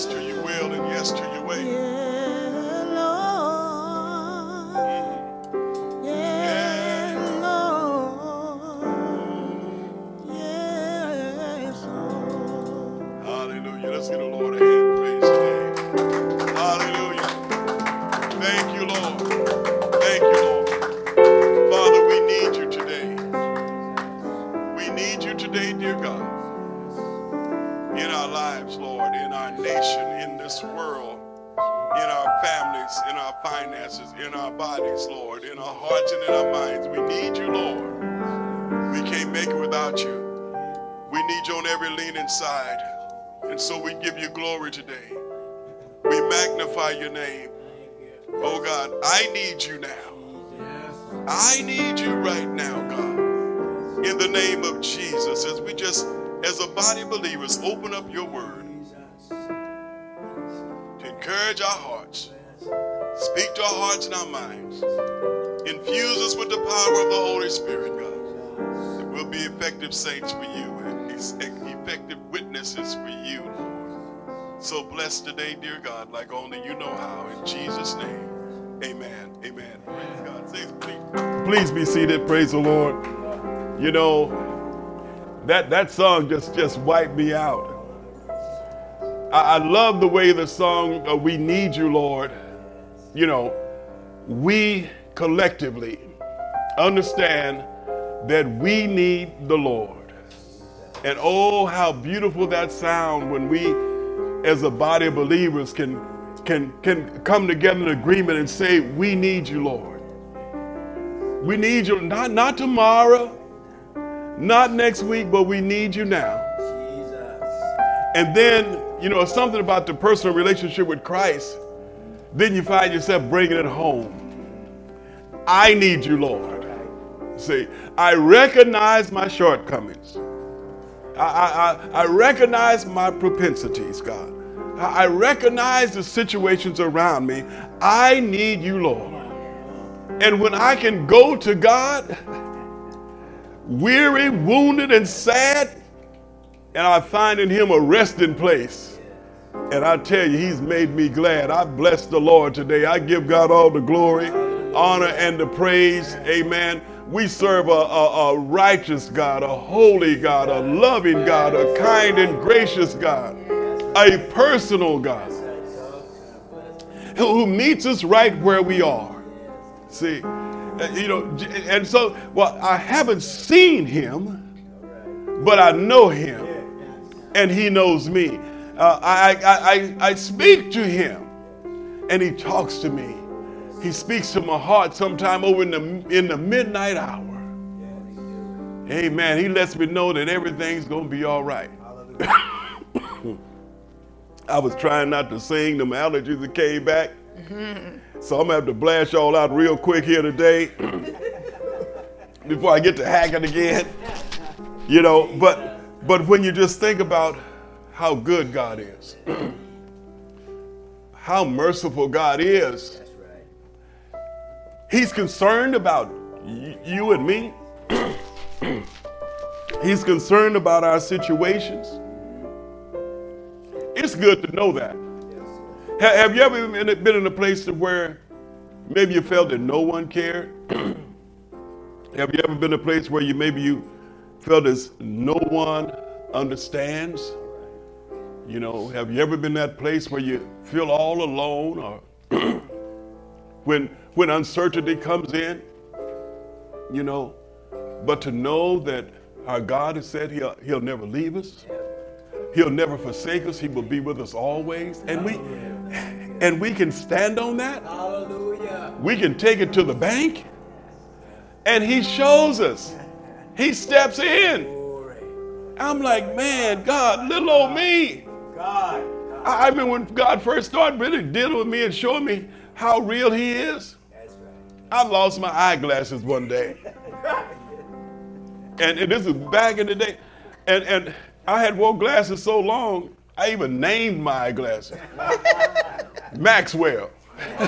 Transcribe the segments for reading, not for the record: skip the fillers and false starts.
yes to your will and yes to your way. Yeah, Lord. Yeah, Lord. Yes, Lord. Hallelujah. Let's give the Lord a hand. Praise the name. Hallelujah. Thank you, Lord. Thank you, Lord. Father, we need you today. We need you today, dear God. In our lives, Lord, in our nation, in this world, in our families, in our finances, in our bodies, Lord, in our hearts and in our minds. We need you, Lord. We can't make it without you. We need you on every leaning side. And so we give you glory today. We magnify your name. Oh God, I need you now. I need you right now, God. In the name of Jesus, as we just, as a body of believers, open up your word to encourage our hearts, speak to our hearts and our minds, infuse us with the power of the Holy Spirit, God, that we'll be effective saints for you and effective witnesses for you, Lord. So bless today, dear God, like only you know how. In Jesus' name, amen. Amen. Praise God. Say, please be seated. Praise the Lord. You know, that song just wiped me out. I love the way the song, We Need You, Lord, you know, we collectively understand that we need the Lord. And oh, how beautiful that sound when we, as a body of believers, can come together in agreement and say, we need you, Lord. We need you, not tomorrow, not next week, but we need you now. And then, you know, something about the personal relationship with Christ, then you find yourself bringing it home. I need you, Lord. See, I recognize my shortcomings. I recognize my propensities, God. I recognize the situations around me. I need you, Lord. And when I can go to God, weary, wounded, and sad, and I find in him a resting place. And I tell you, he's made me glad. I bless the Lord today. I give God all the glory, honor, and the praise. Amen. We serve a righteous God, a holy God, a loving God, a kind and gracious God, a personal God who meets us right where we are. See, you know, and so, well, I haven't seen him, but I know him, and he knows me. I speak to him, and he talks to me. He speaks to my heart sometime over in the midnight hour. Amen. He lets me know that everything's going to be all right. I was trying not to sing. Them allergies that came back. So I'm going to have to blast y'all out real quick here today before I get to hacking again. You know, but when you just think about how good God is, how merciful God is, he's concerned about you and me. He's concerned about our situations. It's good to know that. Have you ever been in a place where maybe you felt that no one cared? Have you ever been in a place where you felt as no one understands? You know, have you ever been in that place where you feel all alone, or when uncertainty comes in, you know, but to know that our God has said he'll never leave us. He'll never forsake us. He will be with us always. And we can stand on that. Hallelujah. We can take it to the bank. And he shows us. He steps in. I'm like, man, God, little old me. I mean, when God first started really dealing with me and showing me how real he is, I lost my eyeglasses one day. And this is back in the day. And I had wore glasses so long, I even named my eyeglasses. Maxwell.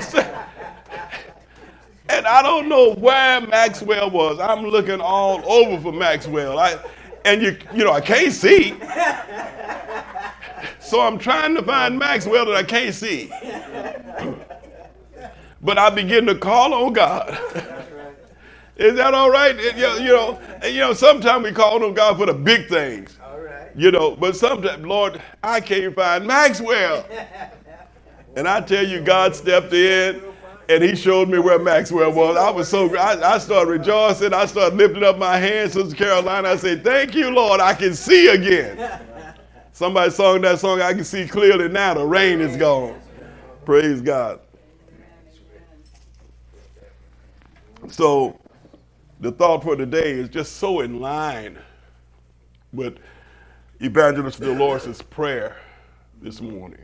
And I don't know where Maxwell was. I'm looking all over for Maxwell. I can't see. So I'm trying to find Maxwell that I can't see. But I begin to call on God. Is that all right? Sometimes we call on God for the big things. But sometimes, Lord, I can't find Maxwell. And I tell you, God stepped in and he showed me where Maxwell was. I was so, I started rejoicing. I started lifting up my hands, Sister Carolina. I said, thank you, Lord, I can see again. Somebody sung that song, I can see clearly now. The rain is gone. Praise God. So the thought for today is just so in line with Evangelist Dolores' prayer this morning.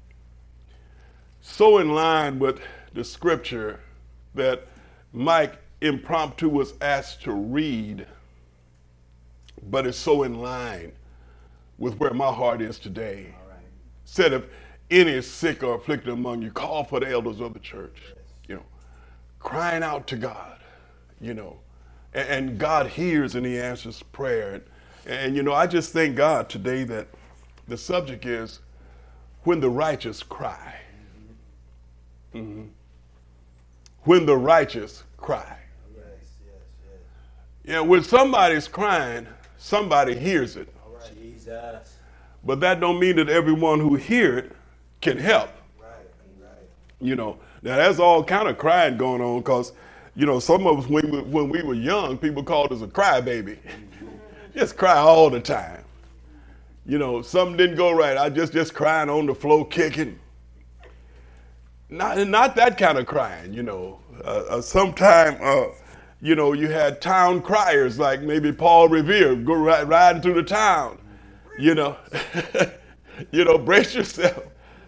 So in line with the scripture that Mike impromptu was asked to read, but it's so in line with where my heart is today. All right. Said, if any is sick or afflicted among you, call for the elders of the church. Crying out to God, and God hears and he answers prayer. And I just thank God today that the subject is when the righteous cry. Mm-hmm. When the righteous cry. When somebody's crying, somebody hears it. Jesus. But that don't mean that everyone who hear it can help. Right. Now there's all kind of crying going on because, some of us when we were young, people called us a crybaby. Just cry all the time. Something didn't go right. I just crying on the floor, kicking. Not that kind of crying, sometime, you had town criers like maybe Paul Revere go riding through the town, brace yourself,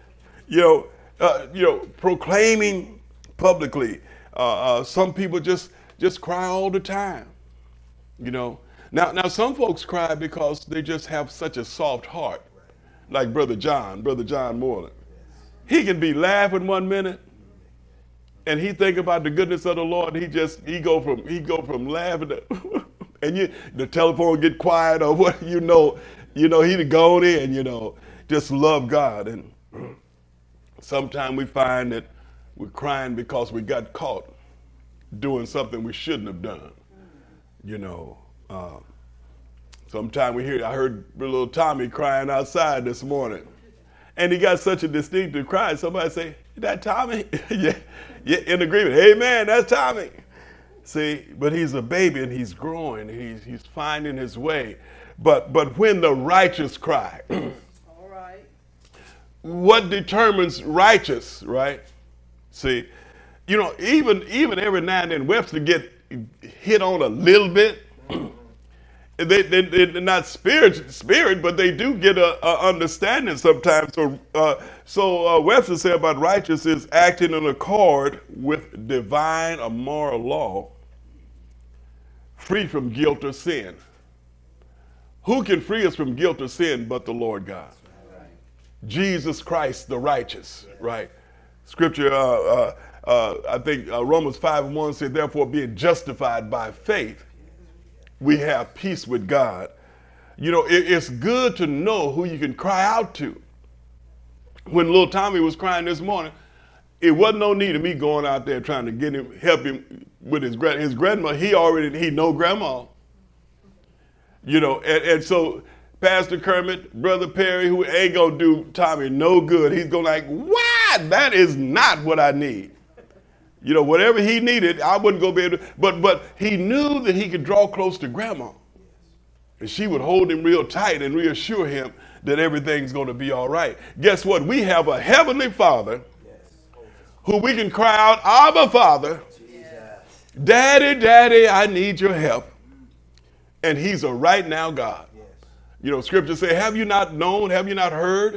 proclaiming publicly. Some people just cry all the time, Now some folks cry because they just have such a soft heart, like Brother John Moreland. He can be laughing one minute, and he think about the goodness of the Lord. And he go from laughing to, and the telephone get quiet or what he'd gone in, just love God. And sometimes we find that we're crying because we got caught doing something we shouldn't have done. Sometimes I heard little Tommy crying outside this morning. And he got such a distinctive cry. Somebody say, is that Tommy? yeah, in agreement. Amen, that's Tommy. See, but he's a baby and he's growing. He's finding his way. But when the righteous cry, all right. What determines righteous, right? See, even every now and then Webster get hit on a little bit. They're not spirit, but they do get a understanding sometimes. So Webster said about righteous is acting in accord with divine or moral law, free from guilt or sin. Who can free us from guilt or sin but the Lord God? Right. Jesus Christ, the righteous, right? Scripture, I think Romans 5:1 said, therefore being justified by faith, we have peace with God. It's good to know who you can cry out to. When little Tommy was crying this morning, it wasn't no need of me going out there trying to help him with his grandma. He know grandma. And so Pastor Kermit, Brother Perry, who ain't gonna do Tommy no good. He's gonna like, what? That is not what I need. Whatever he needed, I wouldn't go be able to, but he knew that he could draw close to grandma. And she would hold him real tight and reassure him that everything's going to be all right. Guess what? We have a heavenly Father who we can cry out, Abba, Father, Daddy, Daddy, I need your help. And he's a right now God. Scripture say, have you not known, have you not heard,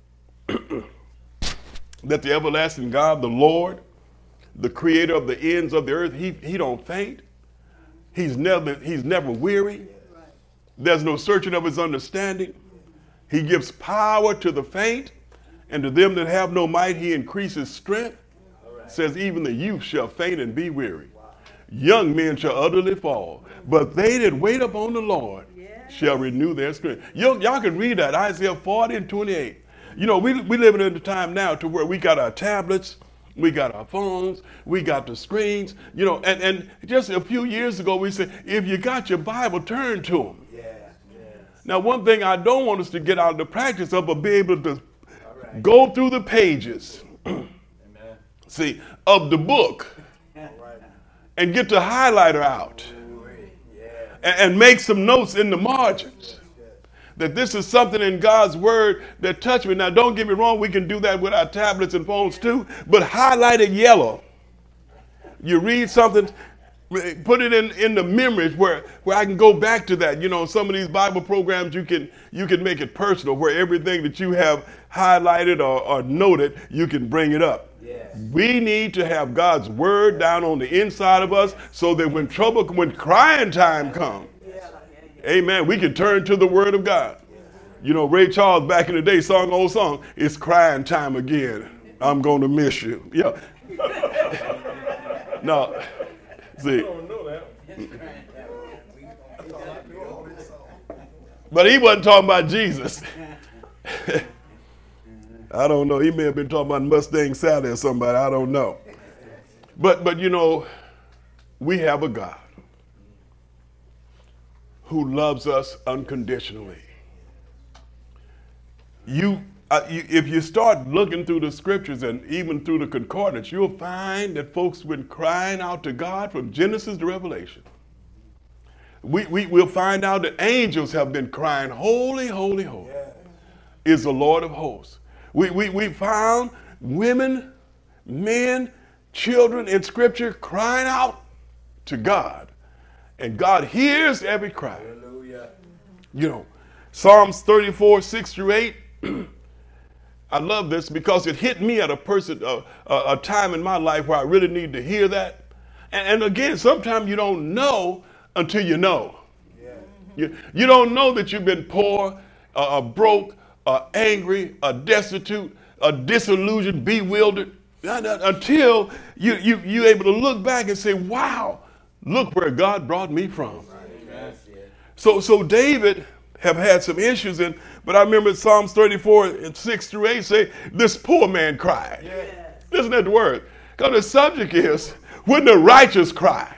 that the everlasting God, the Lord, the creator of the ends of the earth, he don't faint. He's never weary. There's no searching of his understanding. He gives power to the faint, and to them that have no might, he increases strength. Says even the youth shall faint and be weary. Young men shall utterly fall, but they that wait upon the Lord shall renew their strength. Y'all can read that, Isaiah 40 and 28. You know, we living in a time now to where we got our tablets, we got our phones, we got the screens, you know, and just a few years ago we said, if you got your Bible, turn to them. Yeah. Now, one thing I don't want us to get out of the practice of, but be able to go through the pages, see, of the book and get the highlighter out and make some notes in the margins. That this is something in God's word that touched me. Now, don't get me wrong, we can do that with our tablets and phones too, but highlight it yellow. You read something, put it in the memories where I can go back to that. You know, some of these Bible programs, you can make it personal, where everything that you have highlighted or noted, you can bring it up. Yes. We need to have God's word down on the inside of us so that when crying time comes, amen, we can turn to the word of God. You know, Ray Charles back in the day sung an old song, "It's crying time again. I'm going to miss you." Yeah. No, see. But he wasn't talking about Jesus. I don't know. He may have been talking about Mustang Sally or somebody. I don't know. But you know, we have a God who loves us unconditionally. If you start looking through the scriptures and even through the concordance, you'll find that folks have been crying out to God from Genesis to Revelation. We'll find out that angels have been crying, "Holy, holy, holy is the Lord of hosts." We found women, men, children in scripture crying out to God. And God hears every cry. Hallelujah. You know, Psalms 34, 6 through 8. I love this because it hit me at a time in my life where I really need to hear that. And again, sometimes you don't know until you know. Yeah. You don't know that you've been poor, broke, angry, destitute, disillusioned, bewildered, until you're able to look back and say, wow, look where God brought me from. So David have had some issues, but I remember Psalms 34, 6 through 8 say, this poor man cried. Yes. Listen to the word. Because the subject is, when the righteous cry.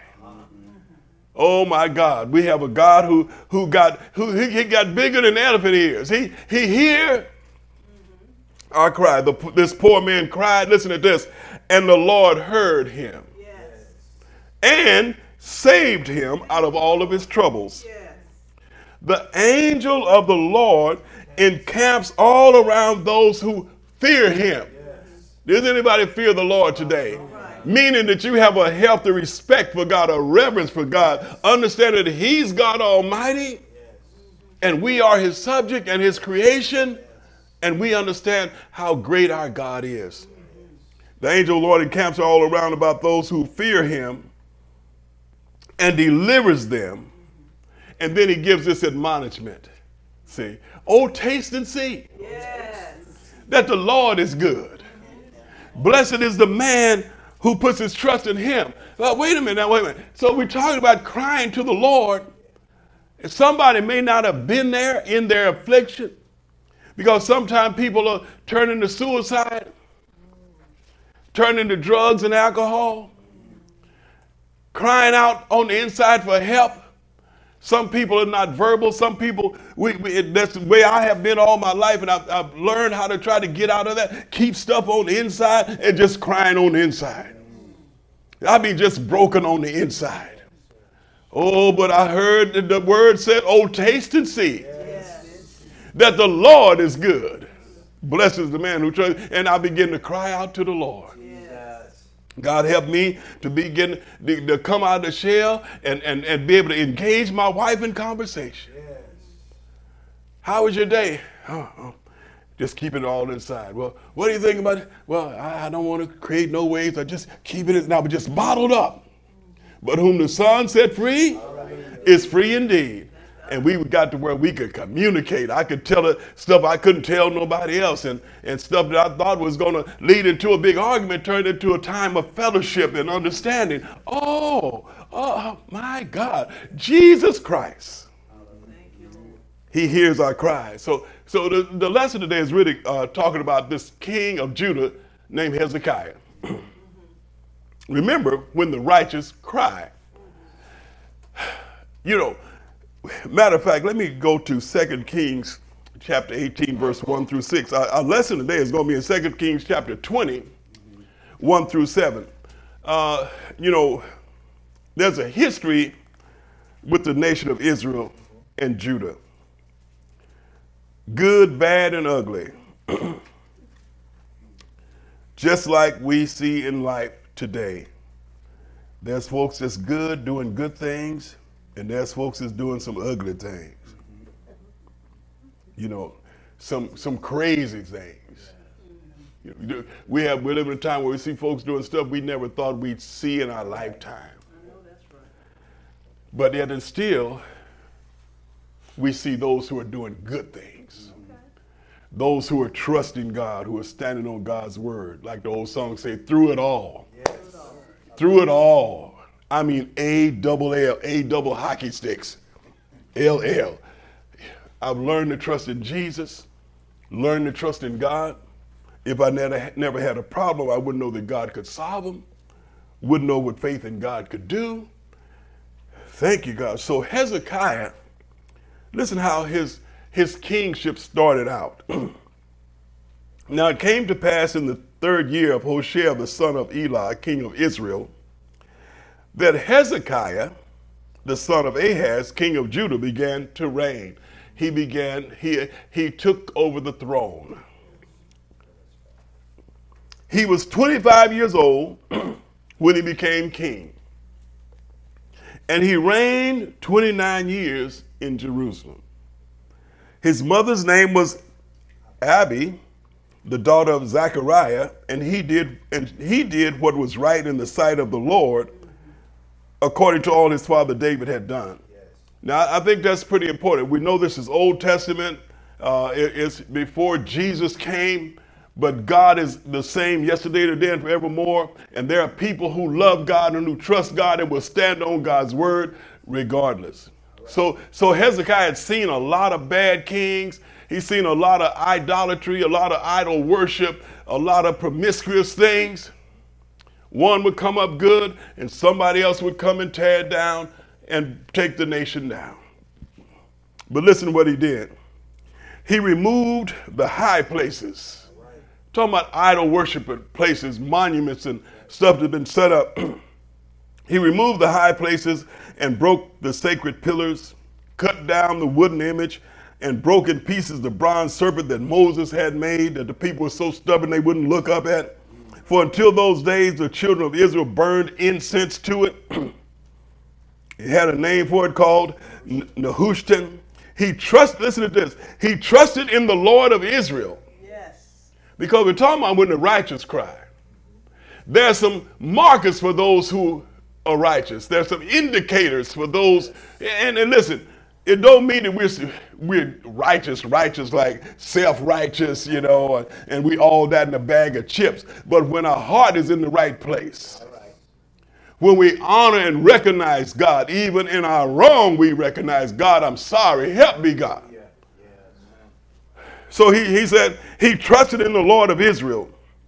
Oh my God, we have a God who got bigger than elephant ears. He hear our cry. This poor man cried, listen to this, and the Lord heard him. Yes. And saved him out of all of his troubles. Yes. The angel of the Lord encamps all around those who fear him. Does anybody fear the Lord today? Meaning that you have a healthy respect for God, a reverence for God, understanding that he's God Almighty, and we are his subject and his creation, and we understand how great our God is. The angel of the Lord encamps all around about those who fear him and delivers them. And then he gives this admonishment. See, oh, taste and see that the Lord is good. Blessed is the man who puts his trust in him. Well, wait a minute. So we're talking about crying to the Lord. And somebody may not have been there in their affliction, because sometimes people are turning to suicide, turning to drugs and alcohol, crying out on the inside for help. Some people are not verbal. Some people, that's the way I have been all my life, and I've learned how to try to get out of that. Keep stuff on the inside and just crying on the inside. I be just broken on the inside. Oh, but I heard that the word said, oh, taste and see that the Lord is good. Blessed is the man who trusts. And I begin to cry out to the Lord. God help me to begin to come out of the shell and be able to engage my wife in conversation. Yes. How was your day? Just keep it all inside. Well, what do you think about it? Well, I don't want to create no waves. I just keep it now, but just bottled up. But whom the Son set free is free indeed. And we got to where we could communicate. I could tell her stuff I couldn't tell nobody else, and stuff that I thought was going to lead into a big argument turned into a time of fellowship and understanding. Oh my God, Jesus Christ. He hears our cries. So the lesson today is really talking about this king of Judah named Hezekiah. Remember, when the righteous cry. You know, matter of fact, let me go to 2 Kings chapter 18, verse 1 through 6. Our lesson today is going to be in 2 Kings chapter 20, 1 through 7. You know, there's a history with the nation of Israel and Judah. Good, bad, and ugly. Just like we see in life today. There's folks that's good, doing good things, and there's folks that's doing some ugly things. You know, some crazy things. You know, we live in a time where we see folks doing stuff we never thought we'd see in our lifetime. I know that's right. But yet and still, we see those who are doing good things. Okay. Those who are trusting God, who are standing on God's word. Like the old song say, through it all. Yes. Through it all. I mean, double hockey sticks. LL. I've learned to trust in Jesus, learned to trust in God. If I never had a problem, I wouldn't know that God could solve them, wouldn't know what faith in God could do. Thank you, God. So Hezekiah, listen how his kingship started out. Now it came to pass in the 3rd year of Hoshea, the son of Elah, king of Israel, that Hezekiah, the son of Ahaz, king of Judah, began to reign. He took over the throne. He was 25 years old when he became king. And he reigned 29 years in Jerusalem. His mother's name was Abi, the daughter of Zechariah, and he did what was right in the sight of the Lord, according to all his father David had done. Yes. Now, I think that's pretty important. We know this is Old Testament. It's before Jesus came, but God is the same yesterday, today, and forevermore. And there are people who love God and who trust God and will stand on God's word regardless. Right. So Hezekiah had seen a lot of bad kings. He's seen a lot of idolatry, a lot of idol worship, a lot of promiscuous things. One would come up good and somebody else would come and tear it down and take the nation down. But listen to what he did. He removed the high places. Right. Talking about idol worship places, monuments and stuff that had been set up. He removed the high places and broke the sacred pillars, cut down the wooden image, and broke in pieces the bronze serpent that Moses had made that the people were so stubborn they wouldn't look up at. For until those days, the children of Israel burned incense to it. It had a name for it called Nehushtan. Listen to this. He trusted in the Lord of Israel. Yes. Because we're talking about when the righteous cry. There's some markers for those who are righteous. There's some indicators for those. And listen, it don't mean that we're righteous like self-righteous, you know, and we all that in a bag of chips. But when our heart is in the right place, when we honor and recognize God, even in our wrong, we recognize God. I'm sorry. Help me, God. Yeah. Yeah, so he said he trusted in the Lord of Israel,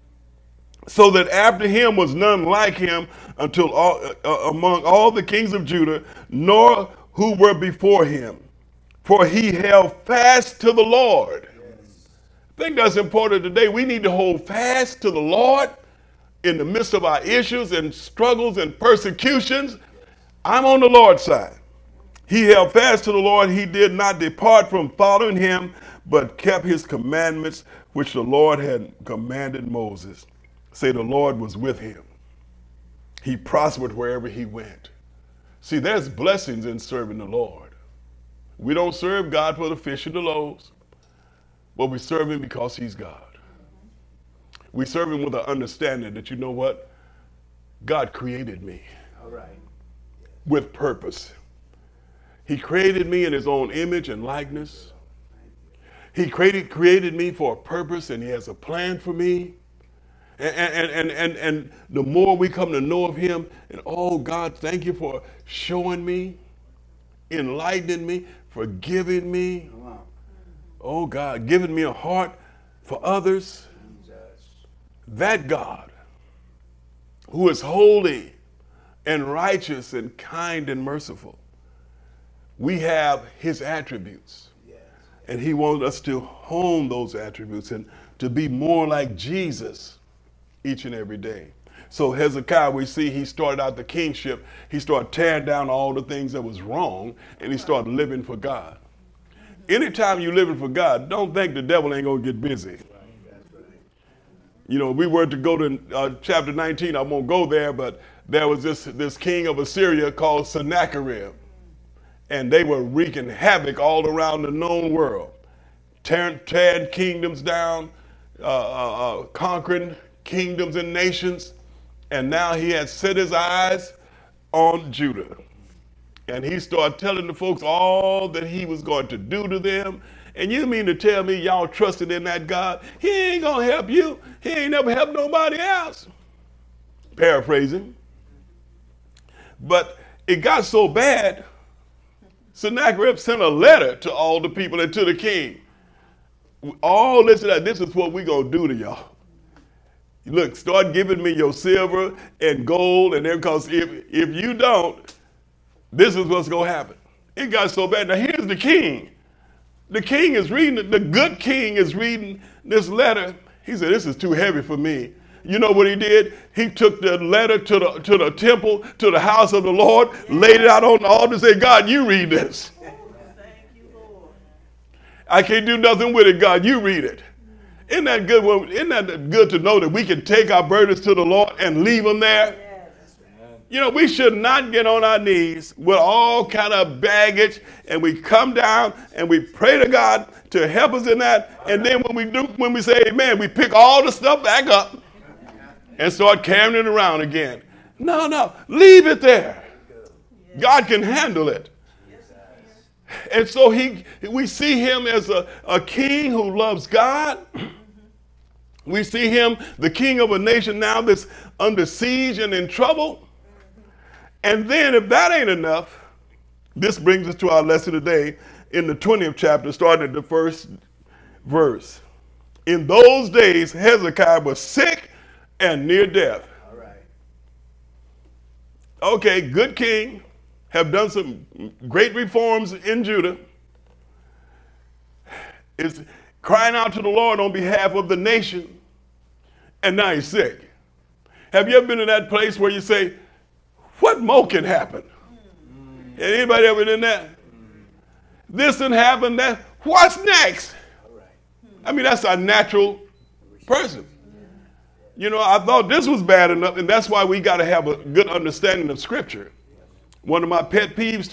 so that after him was none like him until among all the kings of Judah, nor who were before him, for he held fast to the Lord. Yes. I think that's important today. We need to hold fast to the Lord in the midst of our issues and struggles and persecutions. I'm on the Lord's side. He held fast to the Lord. He did not depart from following him, but kept his commandments, which the Lord had commanded Moses. Say the Lord was with him. He prospered wherever he went. See, there's blessings in serving the Lord. We don't serve God for the fish and the loaves, but we serve him because he's God. We serve him with an understanding that, you know what? God created me. All right. With purpose. He created me in his own image and likeness. He created me for a purpose, and he has a plan for me. And the more we come to know of him, and oh God, thank you for showing me. enlightening me, forgiving me. Come on. Oh God, giving me a heart for others. Jesus. That God who is holy and righteous and kind and merciful. We have his attributes. Yes. And he wants us to hone those attributes and to be more like Jesus each and every day. So Hezekiah, we see he started out the kingship. He started tearing down all the things that was wrong, and he started living for God. Anytime you're living for God, don't think the devil ain't going to get busy. You know, we were to go to chapter 19. I won't go there, but there was this king of Assyria called Sennacherib. And they were wreaking havoc all around the known world, tearing kingdoms down, conquering kingdoms and nations. And now he had set his eyes on Judah. And he started telling the folks all that he was going to do to them. And you mean to tell me y'all trusted in that God? He ain't going to help you. He ain't never helped nobody else. Paraphrasing. But it got so bad, Sennacherib sent a letter to all the people and to the king. All this and that, this is what we're going to do to y'all. Look, start giving me your silver and gold, and then because if you don't, this is what's going to happen. It got so bad. Now here's the king. The king is reading, the good king is reading this letter. He said, this is too heavy for me. You know what he did? He took the letter to the temple, to the house of the Lord, laid it out on the altar and said, God, you read this. Thank you, Lord. I can't do nothing with it, God, you read it. Isn't that good? Isn't that good to know that we can take our burdens to the Lord and leave them there? Yes. You know, we should not get on our knees with all kind of baggage, and we come down and we pray to God to help us in that. And then when we say amen, we pick all the stuff back up and start carrying it around again. No, leave it there. God can handle it. And so we see him as a king who loves God. We see him, the king of a nation now that's under siege and in trouble. And then if that ain't enough, this brings us to our lesson today in the 20th chapter, starting at the first verse. In those days, Hezekiah was sick and near death. All right. Okay, good king, have done some great reforms in Judah, is crying out to the Lord on behalf of the nation, and now he's sick. Have you ever been in that place where you say, what more can happen? Anybody ever been in that? This didn't happen, that, what's next? All right. I mean, that's a natural person. You know, I thought this was bad enough, and that's why we got to have a good understanding of Scripture. One of my pet peeves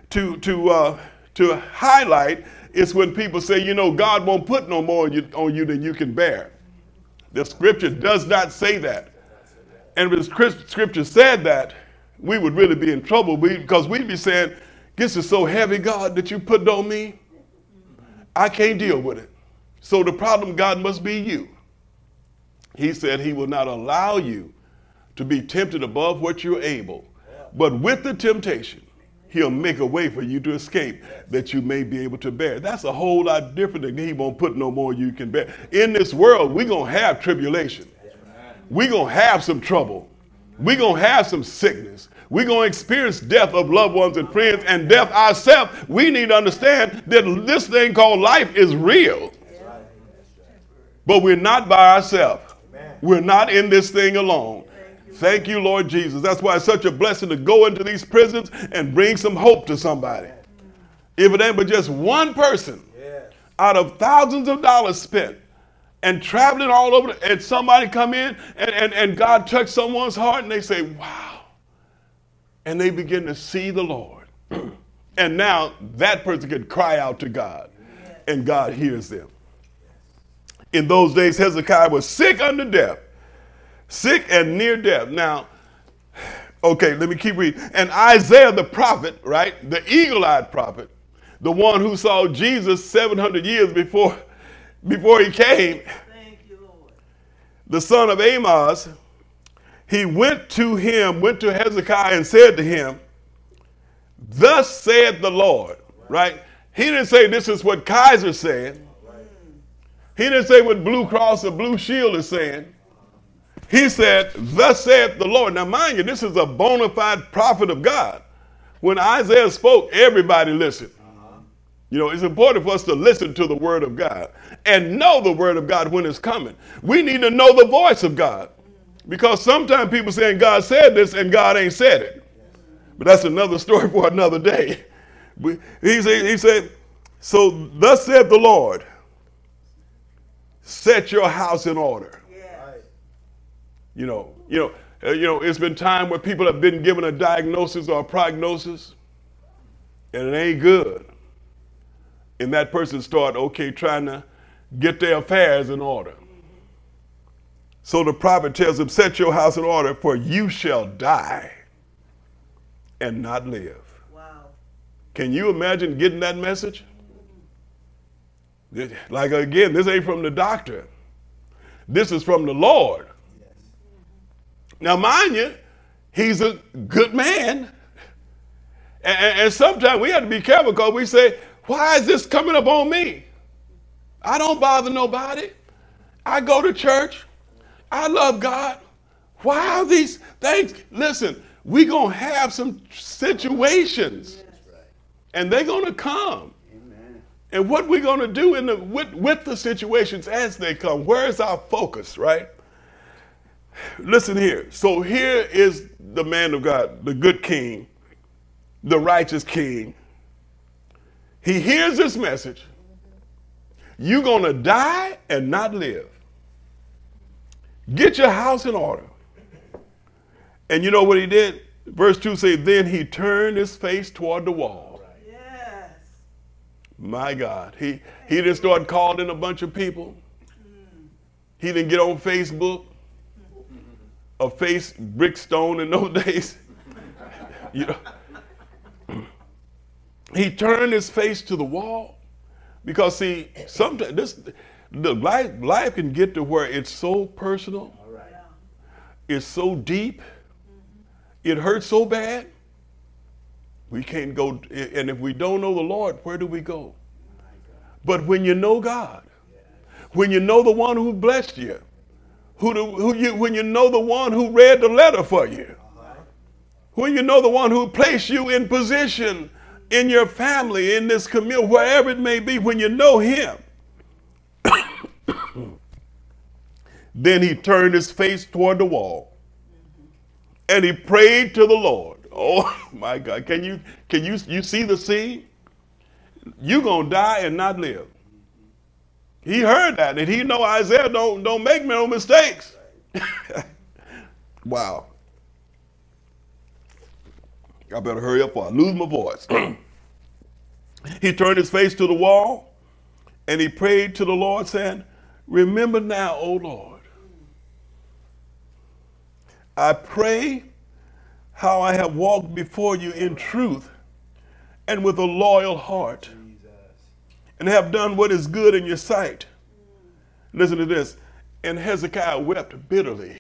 to highlight is when people say, you know, God won't put no more on you than you can bear. The Scripture does not say that. And if the Scripture said that, we would really be in trouble because we'd be saying, this is so heavy, God, that you put on me. I can't deal with it. So the problem, God, must be you. He said he will not allow you to be tempted above what you're able. But with the temptation, he'll make a way for you to escape that you may be able to bear. That's a whole lot different than he won't put no more you can bear. In this world, we're going to have tribulation. We're going to have some trouble. We're going to have some sickness. We're going to experience death of loved ones and friends and death ourselves. We need to understand that this thing called life is real. But we're not by ourselves. We're not in this thing alone. Thank you, Lord Jesus. That's why it's such a blessing to go into these prisons and bring some hope to somebody. If it ain't but just one person out of thousands of dollars spent and traveling all over, and somebody come in and God touch someone's heart and they say, wow. And they begin to see the Lord. And now that person can cry out to God and God hears them. In those days, Hezekiah was sick unto death. Sick and near death. Now, okay, let me keep reading. And Isaiah the prophet, right, the eagle-eyed prophet, the one who saw Jesus 700 years before he came, Thank you, Lord. the son of Amos, he went to Hezekiah and said to him, Thus said the Lord, right? He didn't say this is what Kaiser said. He didn't say what Blue Cross or Blue Shield is saying. He said, thus saith the Lord. Now, mind you, this is a bona fide prophet of God. When Isaiah spoke, everybody listened. You know, it's important for us to listen to the word of God and know the word of God when it's coming. We need to know the voice of God, because sometimes people saying God said this and God ain't said it. But that's another story for another day. He said, so thus saith the Lord, set your house in order. You know, it's been time where people have been given a diagnosis or a prognosis, and it ain't good. And that person start, trying to get their affairs in order. So the prophet tells him, set your house in order, for you shall die and not live. Wow. Can you imagine getting that message? Like, again, this ain't from the doctor. This is from the Lord. Now, mind you, he's a good man. And sometimes we have to be careful, because we say, why is this coming up on me? I don't bother nobody. I go to church. I love God. Why are these things? Listen, we're going to have some situations, and they're going to come. Amen. And what we're going to do with the situations as they come, where is our focus, right? Listen here. So here is the man of God, the good king, the righteous king. He hears this message. You're going to die and not live. Get your house in order. And you know what he did? Verse 2 says, then he turned his face toward the wall. Yes. My God. He didn't start calling a bunch of people. He didn't get on Facebook. A face brickstone in those days. You know. He turned his face to the wall, because see, sometimes life can get to where it's so personal, it's so deep, it hurts so bad, we can't go. And if we don't know the Lord, where do we go? But when you know God, when you know the one who blessed you, when you know the one who read the letter for you, when you know the one who placed you in position in your family, in this community, wherever it may be, when you know him, then he turned his face toward the wall and he prayed to the Lord. Oh my God. Can you see the scene? You're going to die and not live. He heard that, and he know Isaiah don't make no mistakes. Wow. I better hurry up or I lose my voice. He turned his face to the wall and he prayed to the Lord, saying, remember now, O Lord, I pray how I have walked before you in truth and with a loyal heart, and have done what is good in your sight. Listen to this. And Hezekiah wept bitterly.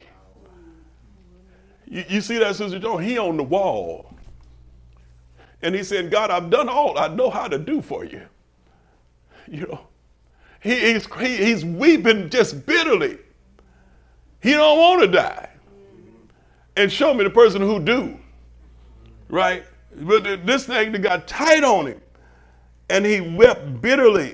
You see that, Sister Joan? He on the wall. And he said, God, I've done all I know how to do for you. You know, he's weeping just bitterly. He don't want to die. And show me the person who do. Right? But this thing that got tight on him. And he wept bitterly.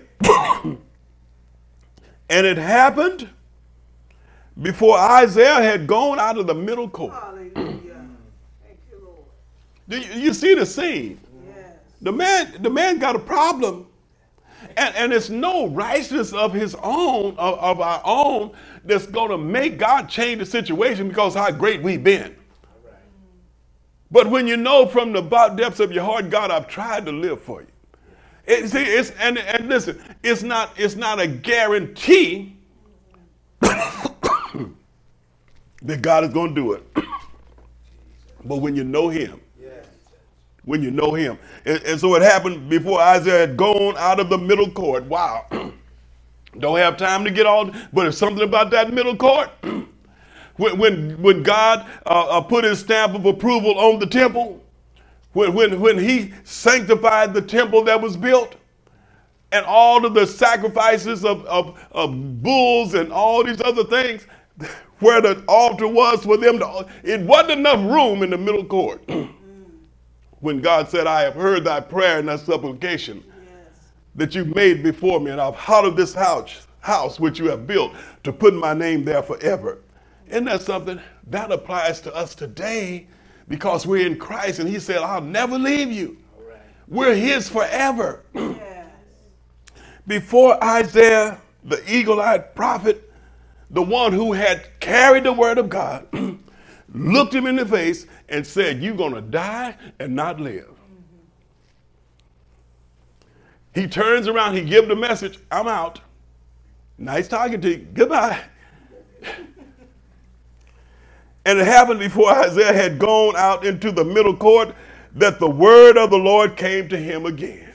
And it happened before Isaiah had gone out of the middle court. Hallelujah. Thank you, Lord. Do you see the scene? Yes. The man got a problem. And it's no righteousness of his own, of our own, that's going to make God change the situation because how great we've been. But when you know from the depths of your heart, God, I've tried to live for you. And listen, it's not a guarantee that God is going to do it. But when you know him, when you know him. And so it happened before Isaiah had gone out of the middle court. Wow. Don't have time to get all, but it's something about that middle court. When God put his stamp of approval on the temple, When he sanctified the temple that was built, and all of the sacrifices of bulls and all these other things, where the altar was for them, it wasn't enough room in the middle court. When God said, I have heard thy prayer and thy supplication that you made before me, and I've hallowed this house which you have built to put my name there forever. Isn't that something? That applies to us today because we're in Christ, and he said, I'll never leave you. Right. We're his forever. Before Isaiah, the eagle-eyed prophet, the one who had carried the word of God, looked him in the face and said, you're going to die and not live. He turns around, he gives the message, I'm out. Nice talking to you. Goodbye. And it happened before Isaiah had gone out into the middle court that the word of the Lord came to him again.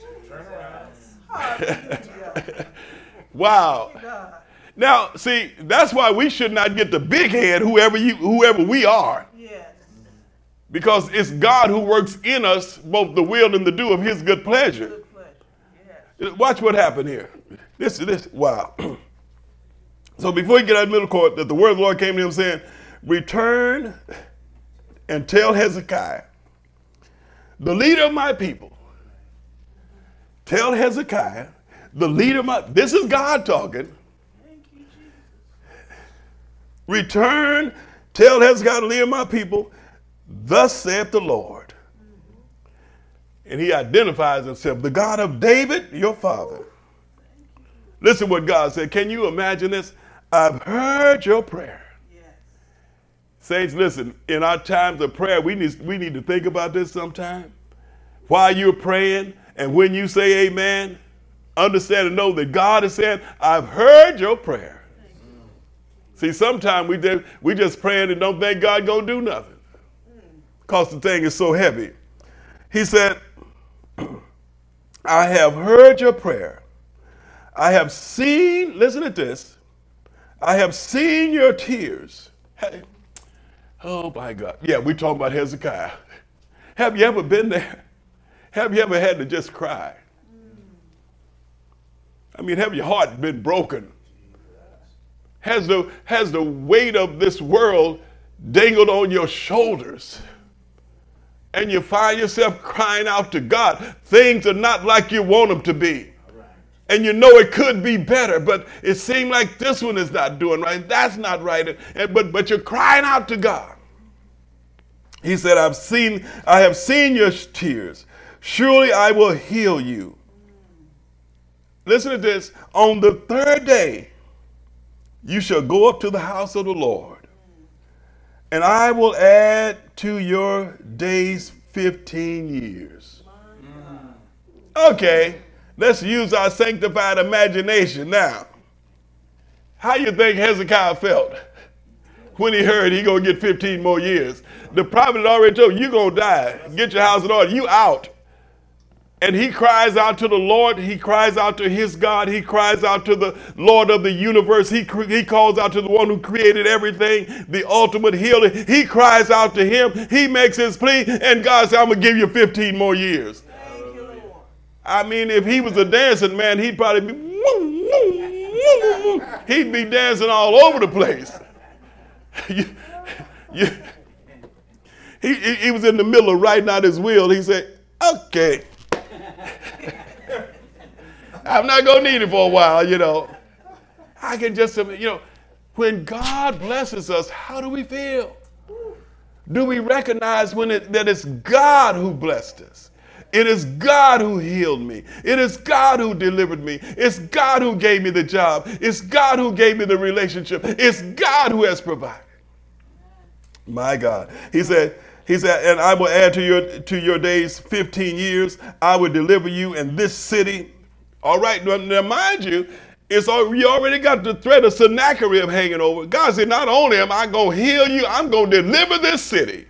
Wow. Now, see, that's why we should not get the big head, whoever we are. Yes. Because it's God who works in us both the will and the do of his good pleasure. Good pleasure. Yes. Watch what happened here. This, wow. So before he get out of the middle court, that the word of the Lord came to him saying, return and tell Hezekiah, the leader of my people, tell Hezekiah, the leader of my, this is God talking. Return, tell Hezekiah, the leader of my people, thus saith the Lord. And he identifies himself, the God of David, your father. Listen what God said. Can you imagine this? I've heard your prayer. Yes. Saints, listen, in our times of prayer, we need to think about this sometime. While you're praying and when you say amen, understand and know that God is saying, I've heard your prayer. See, sometimes we just praying and don't think God gonna do nothing because the thing is so heavy. He said, I have heard your prayer. I have seen, listen to this, I have seen your tears. Hey, oh my God. Yeah, we're talking about Hezekiah. Have you ever been there? Have you ever had to just cry? I mean, have your heart been broken? Has the weight of this world dangled on your shoulders? And you find yourself crying out to God. Things are not like you want them to be. And you know it could be better, but it seemed like this one is not doing right. That's not right. But you're crying out to God. He said, I have seen your tears. Surely I will heal you. Listen to this. On the third day, you shall go up to the house of the Lord, and I will add to your days 15 years. Okay, let's use our sanctified imagination now. How you think Hezekiah felt when he heard he gonna get 15 more years? The prophet had already told him, you're gonna die. Get your house in order. You out. And he cries out to the Lord. He cries out to his God. He cries out to the Lord of the universe. He calls out to the one who created everything, the ultimate healer. He cries out to him. He makes his plea. And God said, I'm going to give you 15 more years. Thank you, Lord. I mean, if he was a dancing man, he'd probably be, he'd be dancing all over the place. He was in the middle of writing out his will. He said, okay. I'm not going to need it for a while, you know. I can just, you know, when God blesses us, how do we feel? Do we recognize that it's God who blessed us? It is God who healed me. It is God who delivered me. It's God who gave me the job. It's God who gave me the relationship. It's God who has provided. My God. He said, and I will add to your days 15 years. I will deliver you in this city. All right, now mind you, you already got the threat of Sennacherib hanging over. God said, not only am I going to heal you, I'm going to deliver this city.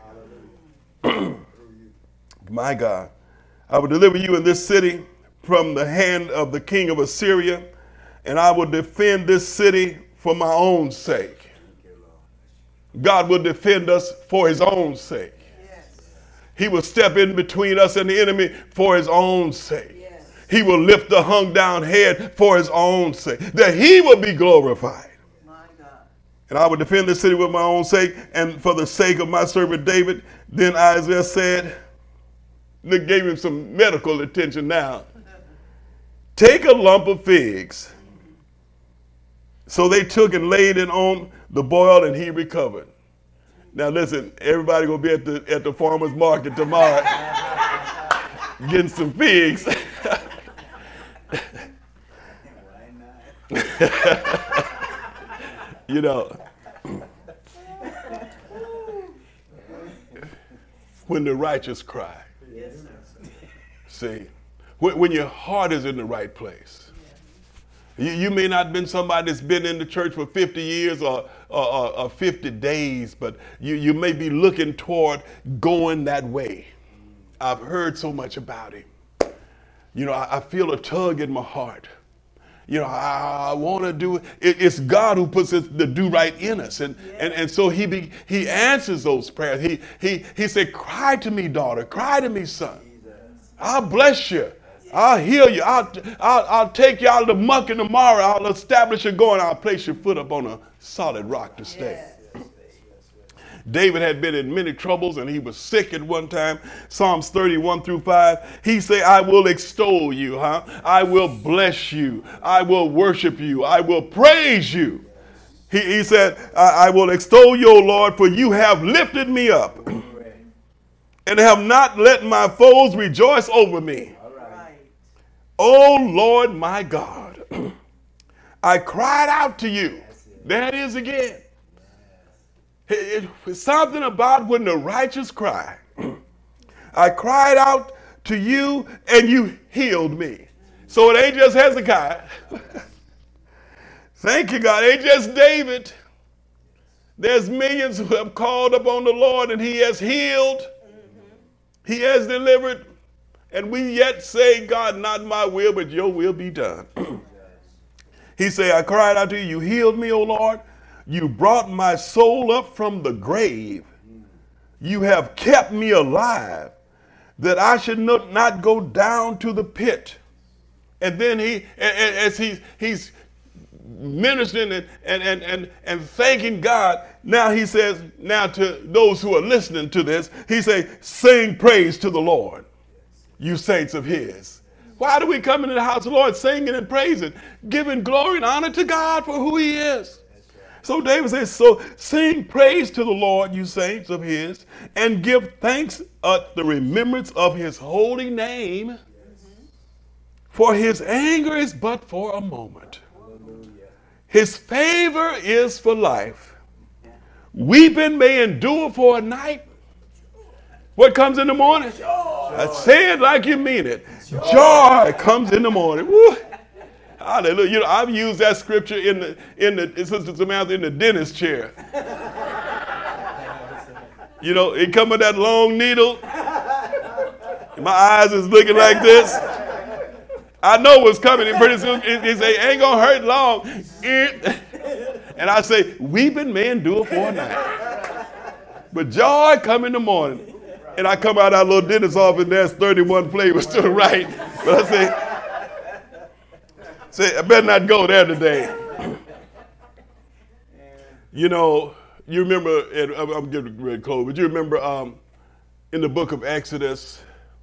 My God. I will deliver you in this city from the hand of the king of Assyria, and I will defend this city for my own sake. God will defend us for his own sake. He will step in between us and the enemy for his own sake. Yes. He will lift the hung down head for his own sake, that he will be glorified. My God. And I will defend this city with my own sake and for the sake of my servant David. Then Isaiah said, they gave him some medical attention now. Take a lump of figs. So they took and laid it on the boil, and he recovered. Now listen, everybody gonna be at the farmer's market tomorrow getting some figs. You know, when the righteous cry. Yes, sir. See, when your heart is in the right place. You may not have been somebody that's been in the church for 50 years or 50 days, but you may be looking toward going that way. I've heard so much about him. You know, I feel a tug in my heart. You know, I want to do it. It's God who puts the do right in us. And so he answers those prayers. He said, cry to me, daughter. Cry to me, son. I'll bless you. I'll heal you. I'll take you out of the muck in tomorrow. I'll establish you going. I'll place your foot up on a solid rock to stay. David had been in many troubles and he was sick at one time. Psalms 31-5. He said, I will extol you, I will bless you. I will worship you. I will praise you. He said, I will extol you, O Lord, for you have lifted me up and have not let my foes rejoice over me. Right. O Lord, my God, I cried out to you. There it is again. It's something about when the righteous cry. I cried out to you and you healed me. So it ain't just Hezekiah. Thank you, God. It ain't just David. There's millions who have called upon the Lord and he has healed. He has delivered. And we yet say, God, not my will, but your will be done. He said, I cried out to you. You healed me, O Lord. You brought my soul up from the grave. You have kept me alive, that I should not go down to the pit. And then as he's ministering and thanking God, now he says, now to those who are listening to this, he says, sing praise to the Lord, you saints of his. Why do we come into the house of the Lord singing and praising, giving glory and honor to God for who he is? So David says, so sing praise to the Lord, you saints of his, and give thanks at the remembrance of his holy name, for his anger is but for a moment. His favor is for life. Weeping may endure for a night. What comes in the morning? Say it like you mean it. Joy comes in the morning. Woo. Hallelujah. You know, I've used that scripture in the dentist chair. You know, it come with that long needle. My eyes is looking like this. I know what's coming. And pretty soon it say, ain't gonna hurt long. And I say, weeping may endure for a night, but joy come in the morning. And I come out of our little dentist office and there's 31 flavors to the right. But I say, I better not go there today. You know, you remember, and I'm getting ready to close, but you remember in the book of Exodus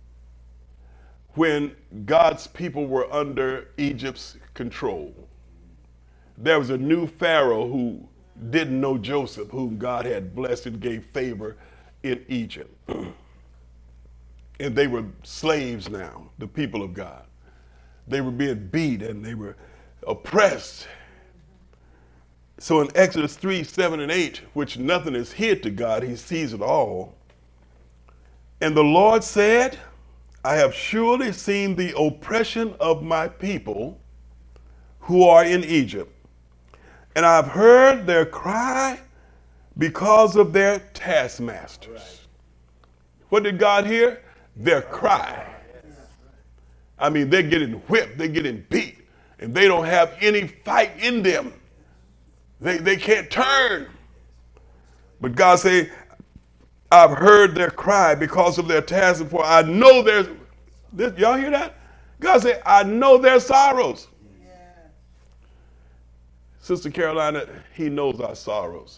when God's people were under Egypt's control. There was a new Pharaoh who didn't know Joseph, whom God had blessed and gave favor in Egypt. And they were slaves now, the people of God. They were being beat and they were oppressed. So in Exodus 3:7-8, which nothing is hid to God, he sees it all. And the Lord said, I have surely seen the oppression of my people who are in Egypt, and I've heard their cry because of their taskmasters. What did God hear? Their cry. I mean, they're getting whipped, they're getting beat, and they don't have any fight in them. They can't turn. But God said, I've heard their cry because of their task, for I know their, y'all hear that? God said, I know their sorrows. Yeah. Sister Carolina, he knows our sorrows.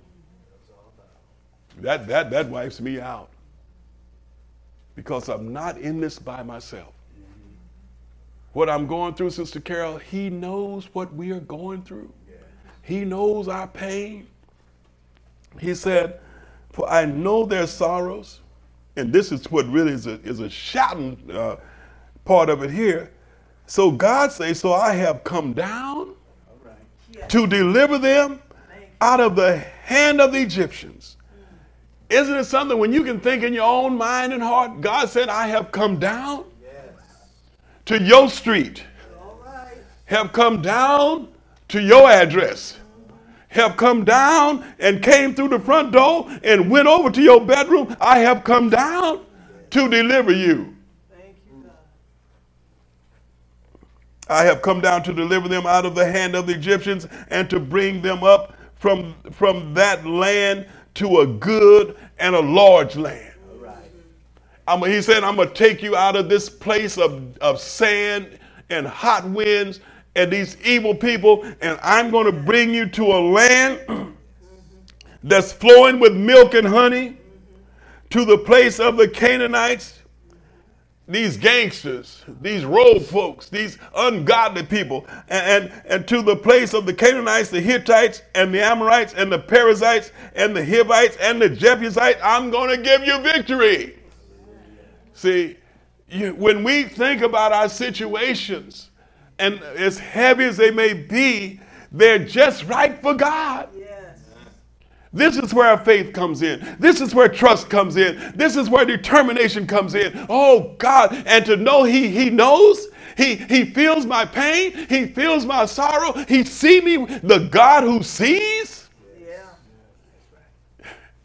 That wipes me out. Because I'm not in this by myself. What I'm going through, Sister Carol, he knows what we are going through. He knows our pain. He said, for I know their sorrows. And this is what really is a shouting part of it here. So God says, so I have come down to deliver them out of the hand of the Egyptians. Isn't it something when you can think in your own mind and heart? God said, I have come down to your street, have come down to your address, have come down and came through the front door and went over to your bedroom. I have come down to deliver you. Thank you, God. I have come down to deliver them out of the hand of the Egyptians and to bring them up from that land to a good and a large land. He said, I'm going to take you out of this place of sand and hot winds and these evil people, and I'm going to bring you to a land that's flowing with milk and honey, to the place of the Canaanites, these gangsters, these rogue folks, these ungodly people, and to the place of the Canaanites, the Hittites, and the Amorites, and the Perizzites, and the Hivites, and the Jebusites. I'm going to give you victory. See, when we think about our situations, and as heavy as they may be, they're just right for God. Yes. This is where our faith comes in. This is where trust comes in. This is where determination comes in. Oh, God. And to know he knows. He feels my pain. He feels my sorrow. He sees me, the God who sees. Yeah.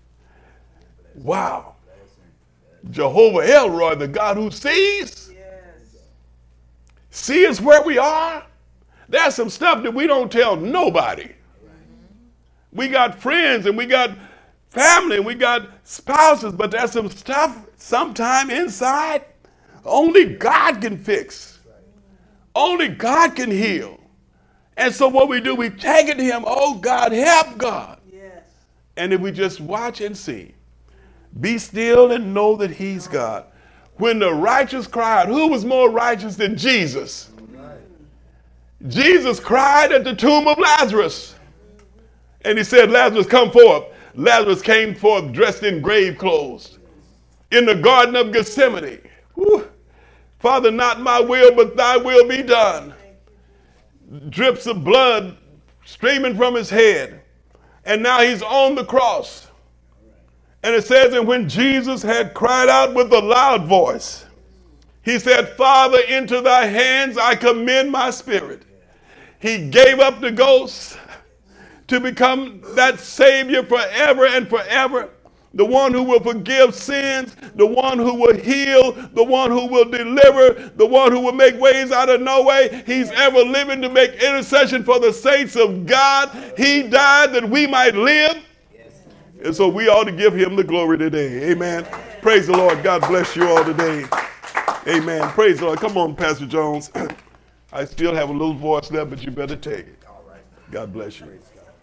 Wow. Jehovah Elroy, the God who sees. Yes. See us where we are. There's some stuff that we don't tell nobody. We got friends and we got family and we got spouses, but there's some stuff sometime inside only God can fix. Only God can heal. And so what we do, we take it to him. Oh, God, help God. Yes. And if we just watch and see, be still and know that he's God. When the righteous cried, who was more righteous than Jesus? Jesus cried at the tomb of Lazarus. And he said, Lazarus, come forth. Lazarus came forth dressed in grave clothes in the Garden of Gethsemane. Whew. Father, not my will, but thy will be done. Drips of blood streaming from his head. And now he's on the cross. And it says, and when Jesus had cried out with a loud voice, he said, Father, into thy hands I commend my spirit. He gave up the ghost to become that Savior forever and forever. The one who will forgive sins, the one who will heal, the one who will deliver, the one who will make ways out of no way. He's ever living to make intercession for the saints of God. He died that we might live. And so we ought to give him the glory today. Amen. Praise the Lord. God bless you all today. Amen. Praise the Lord. Come on, Pastor Jones. I still have a little voice left, but you better take it. All right. God bless you.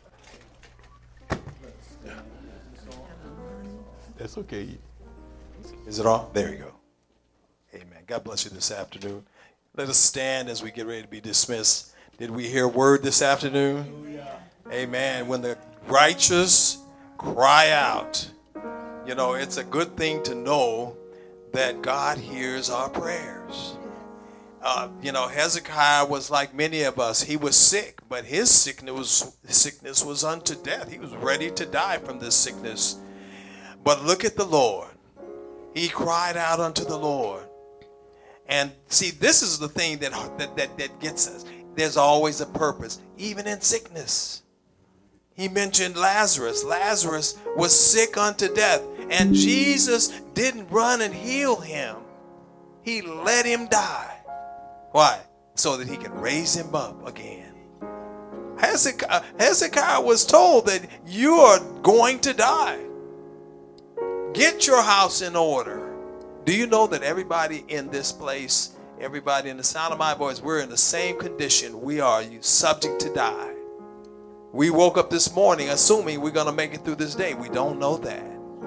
That's okay. Is it on? There you go. Amen. God bless you this afternoon. Let us stand as we get ready to be dismissed. Did we hear a word this afternoon? Amen. When the righteous cry out, you know, it's a good thing to know that God hears our prayers. Hezekiah was like many of us. He was sick, but his sickness was unto death. He was ready to die from this sickness. But look at the Lord. He cried out unto the Lord. And see, this is the thing that gets us. There's always a purpose, even in sickness. He mentioned Lazarus. Lazarus was sick unto death, and Jesus didn't run and heal him. He let him die. Why? So that he can raise him up again. Hezekiah was told that you are going to die. Get your house in order. Do you know that everybody in this place, everybody in the sound of my voice, we're in the same condition. We are subject to die. We woke up this morning assuming we're going to make it through this day. We don't know that.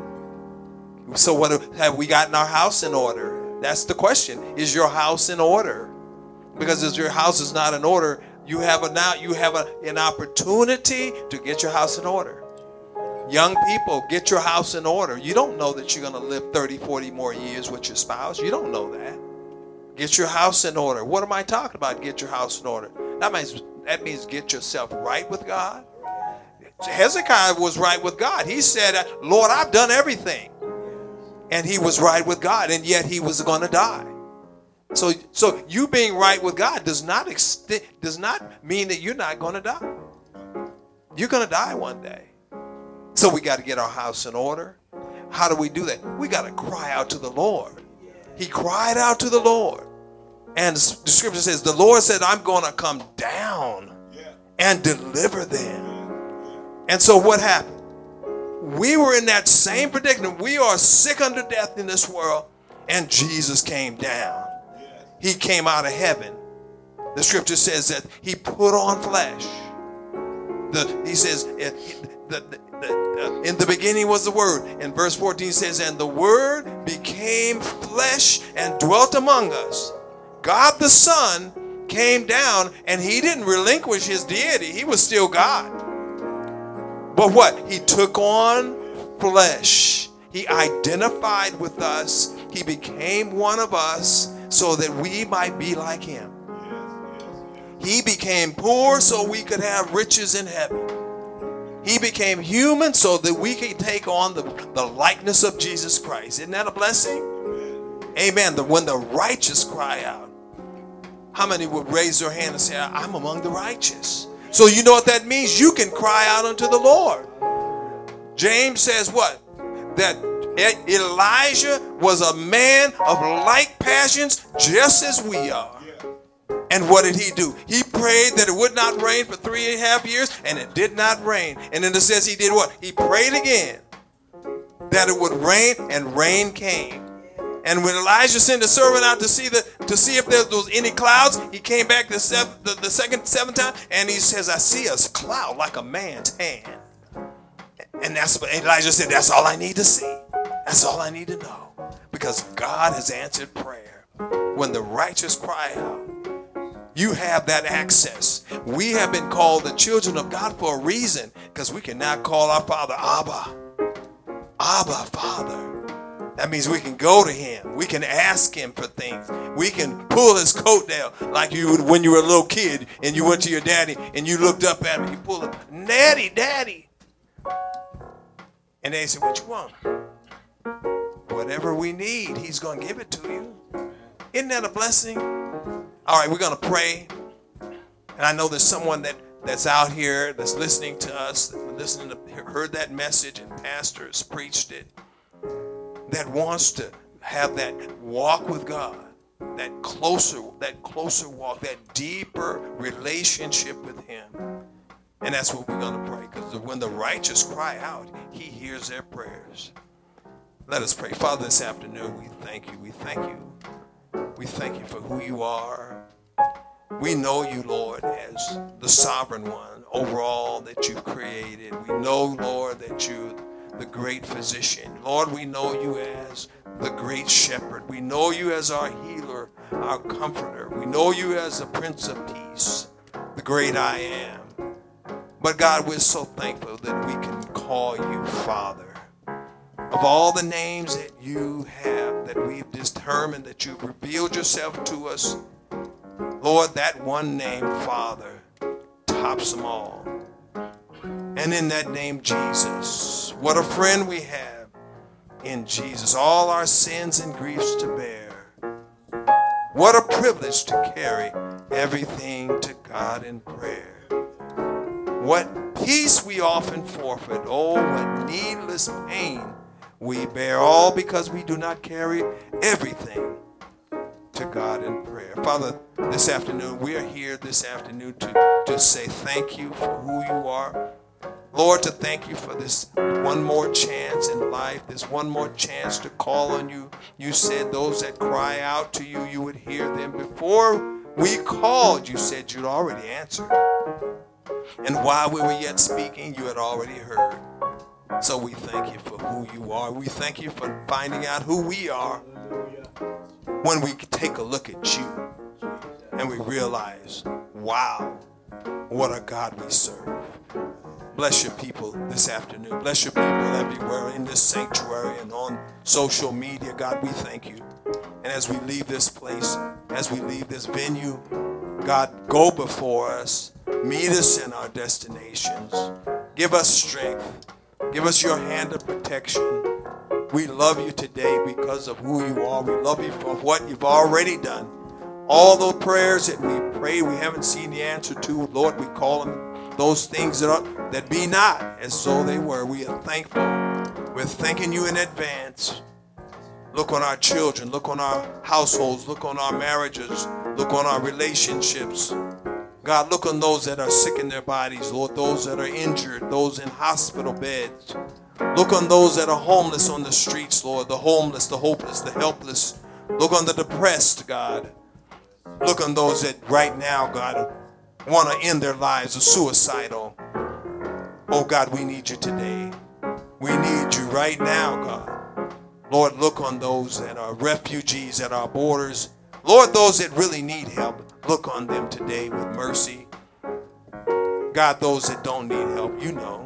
So what have we gotten our house in order? That's the question. Is your house in order? Because if your house is not in order, you have an opportunity to get your house in order. Young people, get your house in order. You don't know that you're going to live 30, 40 more years with your spouse. You don't know that. Get your house in order. What am I talking about? Get your house in order. That means get yourself right with God. Hezekiah was right with God. He said, Lord, I've done everything. And he was right with God, and yet he was going to die. So you being right with God does not mean that you're not going to die. You're going to die one day. So we got to get our house in order. How do we do that? We got to cry out to the Lord. He cried out to the Lord. And the scripture says, the Lord said, I'm going to come down and deliver them. And so what happened? We were in that same predicament. We are sick unto death in this world. And Jesus came down. He came out of heaven. The scripture says that he put on flesh. He says, in the beginning was the Word. And verse 14 says, and the Word became flesh and dwelt among us. God the Son came down, and he didn't relinquish his deity. He was still God. But what? He took on flesh. He identified with us. He became one of us so that we might be like him. He became poor so we could have riches in heaven. He became human so that we could take on the likeness of Jesus Christ. Isn't that a blessing? Amen. When the righteous cry out, how many would raise their hand and say, I'm among the righteous? So you know what that means? You can cry out unto the Lord. James says what? That Elijah was a man of like passions just as we are. And what did he do? He prayed that it would not rain for 3.5 years, and it did not rain. And then it says he did what? He prayed again that it would rain, and rain came. And when Elijah sent a servant out to see if there was any clouds, he came back the seventh time, and he says, I see a cloud like a man's hand. And that's what Elijah said, that's all I need to see. That's all I need to know. Because God has answered prayer. When the righteous cry out, you have that access. We have been called the children of God for a reason, because we can now call our Father Abba. Abba, Father. That means we can go to him. We can ask him for things. We can pull his coat down like you would when you were a little kid and you went to your daddy and you looked up at him. You pulled him, Daddy. And they said, what you want? Whatever we need, he's going to give it to you. Isn't that a blessing? All right, we're going to pray. And I know there's someone that's out here that's listening to us, heard that message and pastor has preached it, that wants to have that walk with God, that closer walk, that deeper relationship with him. And that's what we're going to pray, because when the righteous cry out, he hears their prayers. Let us pray. Father, this afternoon, we thank you. We thank you. We thank you for who you are. We know you, Lord, as the sovereign one over all that you've created. We know, Lord, that you're the great physician. Lord, we know you as the great shepherd. We know you as our healer, our comforter. We know you as the Prince of Peace, the great I am. But God, we're so thankful that we can call you Father. Of all the names that you have, that we've determined that you've revealed yourself to us, Lord, that one name, Father, tops them all. And in that name, Jesus, what a friend we have in Jesus. All our sins and griefs to bear. What a privilege to carry everything to God in prayer. What peace we often forfeit. Oh, what needless pain we bear, all because we do not carry everything to God in prayer. Father, this afternoon, we are here this afternoon to say thank you for who you are. Lord, to thank you for this one more chance in life, this one more chance to call on you. You said those that cry out to you, you would hear them. Before we called, you said you'd already answered. And while we were yet speaking, you had already heard. So we thank you for who you are. We thank you for finding out who we are when we take a look at you and we realize, wow, what a God we serve. Bless your people this afternoon. Bless your people everywhere in this sanctuary and on social media. God, we thank you. And as we leave this place, as we leave this venue, God, go before us. Meet us in our destinations. Give us strength. Give us your hand of protection. We love you today because of who you are. We love you for what you've already done. All those prayers that we pray we haven't seen the answer to, Lord, we call them those things that be not as though they were. We are thankful. We're thanking you in advance. Look on our children. Look on our households. Look on our marriages. Look on our relationships. God, look on those that are sick in their bodies, Lord, those that are injured, those in hospital beds. Look on those that are homeless on the streets, Lord, the homeless, the hopeless, the helpless. Look on the depressed, God. Look on those that right now, God, want to end their lives, are suicidal. Oh, God, we need you today. We need you right now, God. Lord, look on those that are refugees at our borders. Lord, those that really need help, look on them today with mercy. God, those that don't need help, you know.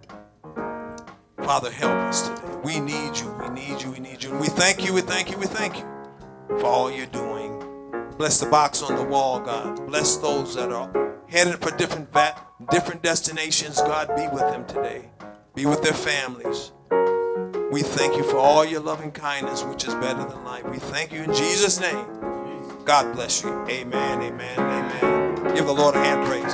Father, help us today. We need you, we need you, we need you. And we thank you, we thank you, we thank you for all you're doing. Bless the box on the wall, God. Bless those that are headed for different destinations. God, be with them today. Be with their families. We thank you for all your loving kindness, which is better than life. We thank you in Jesus' name. God bless you. Amen, amen, amen. Give the Lord a hand praise.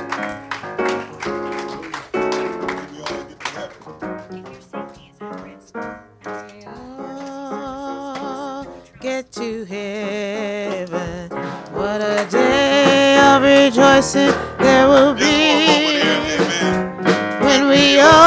Get to heaven. What a day of rejoicing there will be when we all